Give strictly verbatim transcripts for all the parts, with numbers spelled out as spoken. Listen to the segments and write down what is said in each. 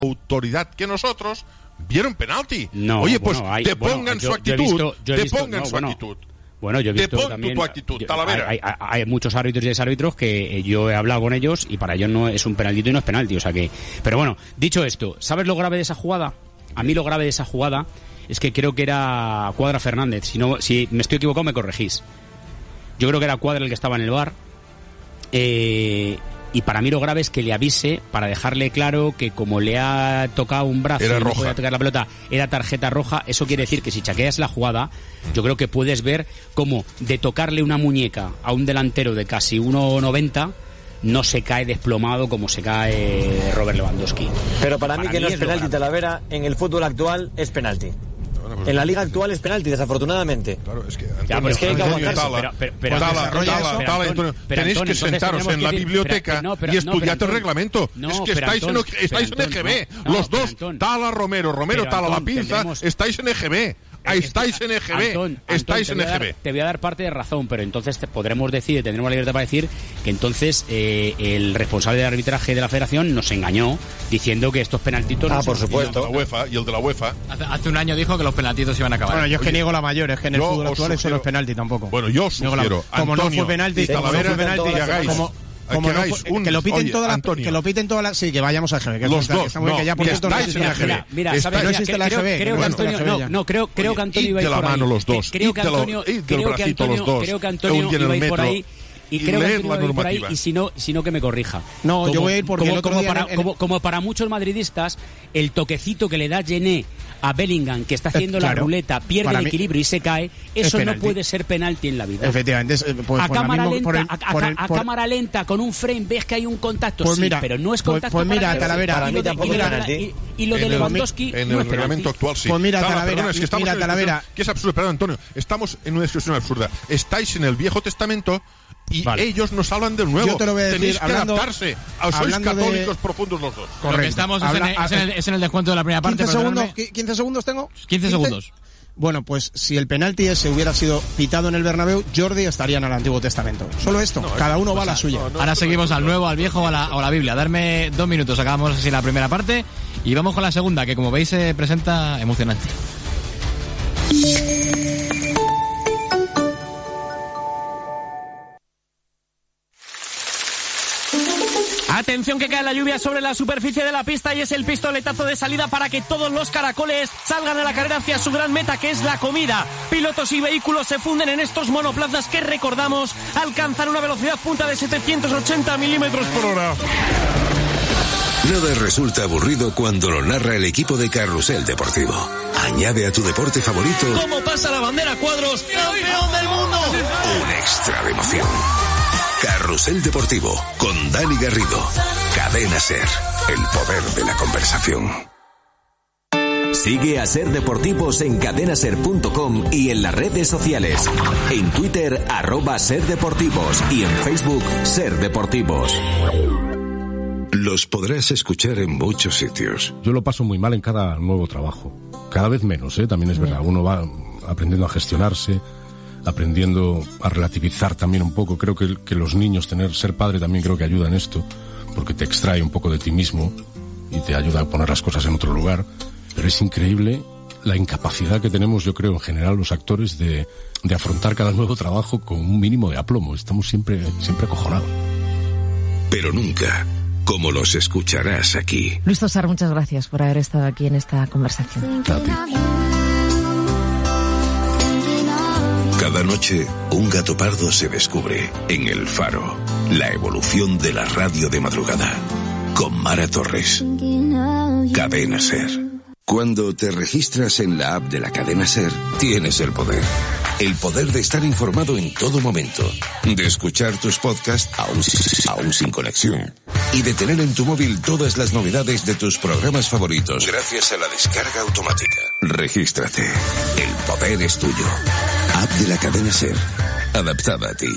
autoridad que nosotros vieron penalti. No, Oye, pues bueno, hay, depongan bueno, su yo, actitud, yo he visto, yo he visto, depongan no, su bueno, actitud. Bueno, yo he visto Depon también tu actitud, yo, Talavera. Hay, hay, hay muchos árbitros y exárbitros que eh, yo he hablado con ellos y para ellos no es un penalti y no es penalti, o sea que... Pero bueno, dicho esto, ¿sabes lo grave de esa jugada? A mí lo grave de esa jugada es que creo que era Cuadra Fernández. Si no, si me estoy equivocado me corregís. Yo creo que era Cuadra el que estaba en el V A R. Eh... Y para mí lo grave es que le avise para dejarle claro que como le ha tocado un brazo era y no roja. podía tocar la pelota, era tarjeta roja. Eso quiere decir que si chaqueas la jugada, yo creo que puedes ver cómo de tocarle una muñeca a un delantero de casi uno noventa no se cae desplomado como se cae Robert Lewandowski. Pero para, para mí que mí no es penalti, grave. Talavera, en el fútbol actual es penalti. Pues en la liga actual es penalti, desafortunadamente. Claro, es que, Antonio, ya, es que hay que aguantarse. Tala, pero, pero, Tala, Tala, Tala, Tala, Antonio, pero, tenéis Antonio, que sentaros en la biblioteca pero, no, pero, y estudiar no, el reglamento. No, es que estáis, Antonio, en, estáis en E G B. No, los dos, Antonio, Tala, Romero, Romero, Tala, Antón, la pinza, tendremos... estáis en E G B. Ahí estáis en E G B, Antón, estáis Antón, en E G B. Dar, te voy a dar parte de razón, pero entonces te podremos decir, tendremos la libertad para decir que entonces eh, el responsable de arbitraje de la Federación nos engañó diciendo que estos penaltitos... Ah, no por supuesto. Y el de la UEFA, y el de la UEFA. Hace, hace un año dijo que los penaltitos iban a acabar. Bueno, yo es que Oye, niego la mayor, es que en el fútbol actual eso no es penalti tampoco. Bueno, yo sugiero, la, como Antonio, no fue penalti, como no fue penalti, que hagáis... Como, Como que, no, un, que lo piten oye, todas las Antonio, que lo piten todas las sí que vayamos a E G B que los está, dos que está muy no, bien, que ya por cierto no estáis en E G B. Mira, mira, Está, ¿sabes? no existe la E G B creo que Antonio no, no creo creo que Antonio iba a ir por ahí. De la mano los dos. Creo que Antonio creo que Antonio creo que Antonio iba a ir por ahí. Y creo que Antonio iba a ir por ahí y si no, si no que me corrija. No, como, yo voy a ir porque como, el otro como día para en el... como, como para muchos madridistas el toquecito que le da Gené a Bellingham, que está haciendo eh, claro, la ruleta, pierde el equilibrio y se cae, eso no puede ser penalti en la vida. Efectivamente. Es, pues, a pues cámara mismo, lenta, por el, a, a, por el, a por... cámara lenta, con un frame, ves que hay un contacto, pues sí, mira, pero no es contacto. Pues, pues mira, Talavera, para mí tampoco es penalti. Y, y lo de Lewandowski en no el es reglamento actual sí. Pues mira, Tala, Talavera, perdona, es que estamos mira, en Talavera, que es absurdo, perdón, Antonio, estamos en una discusión absurda. Estáis en el Viejo Testamento y vale. ellos nos hablan del Nuevo. Yo te lo voy a decir, tenéis que hablando, adaptarse. Sois católicos de... profundos los dos. Correcto. Lo que estamos Habla, es, en, es, en el, es en el descuento de la primera parte. quince segundos, quince segundos tengo. quince segundos. Bueno, pues si el penalti ese hubiera sido pitado en el Bernabéu, Jordi estaría en el Antiguo Testamento. Solo esto, no, cada uno pues va a la suya. No, no, Ahora seguimos al Nuevo, al Viejo o a, la, o a la Biblia. Darme dos minutos, acabamos así la primera parte y vamos con la segunda, que como veis se presenta emocionante. Atención que cae la lluvia sobre la superficie de la pista y es el pistoletazo de salida para que todos los caracoles salgan a la carrera hacia su gran meta, que es la comida. Pilotos y vehículos se funden en estos monoplazas que, recordamos, alcanzan una velocidad punta de setecientos ochenta milímetros por hora. Nada resulta aburrido cuando lo narra el equipo de Carrusel Deportivo. Añade a tu deporte favorito... ¿Cómo pasa la bandera cuadros? ¡Campeón del mundo! Un extra de emoción. Carrusel Deportivo, con Dani Garrido. Cadena SER, el poder de la conversación. Sigue a SER Deportivos en cadena ser punto com y en las redes sociales. En Twitter, arroba SER Deportivos y en Facebook, SER Deportivos. Los podrás escuchar en muchos sitios. Yo lo paso muy mal en cada nuevo trabajo. Cada vez menos, ¿eh? También es verdad. Uno va aprendiendo a gestionarse, aprendiendo a relativizar también un poco. Creo que, que los niños, tener ser padre también creo que ayuda en esto, porque te extrae un poco de ti mismo y te ayuda a poner las cosas en otro lugar. Pero es increíble la incapacidad que tenemos, yo creo, en general los actores de, de afrontar cada nuevo trabajo con un mínimo de aplomo. Estamos siempre, siempre acojonados. Pero nunca como los escucharás aquí. Luis Tosar, muchas gracias por haber estado aquí en esta conversación. Cada noche, un gato pardo se descubre en El Faro, la evolución de la radio de madrugada, con Mara Torres. Cadena SER. Cuando te registras en la app de la Cadena SER, tienes el poder. El poder de estar informado en todo momento, de escuchar tus podcasts aún, aún sin conexión y de tener en tu móvil todas las novedades de tus programas favoritos gracias a la descarga automática. Regístrate. El poder es tuyo. App de la Cadena SER. Adaptada a ti.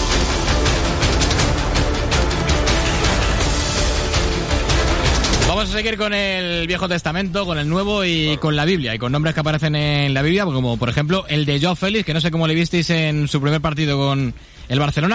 Vamos a seguir con el Viejo Testamento, con el Nuevo y claro. con la Biblia, y con nombres que aparecen en la Biblia, como por ejemplo el de Joao Félix, que no sé cómo le visteis en su primer partido con el Barcelona.